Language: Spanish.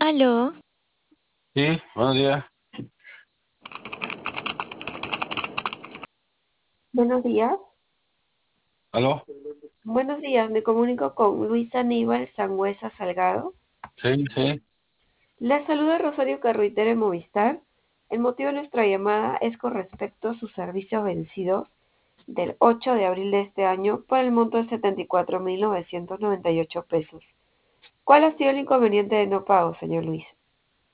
Aló, Sí, buenos días. Buenos días. ¿Aló? Buenos días, me comunico con Luis Aníbal Sangüesa Salgado. Sí, sí. Le saluda Rosario Carruitera en Movistar. El motivo de nuestra llamada es con respecto a sus servicios vencidos del 8 de abril de este año por el monto de 74.998 pesos. ¿Cuál ha sido el inconveniente de no pago, señor Luis?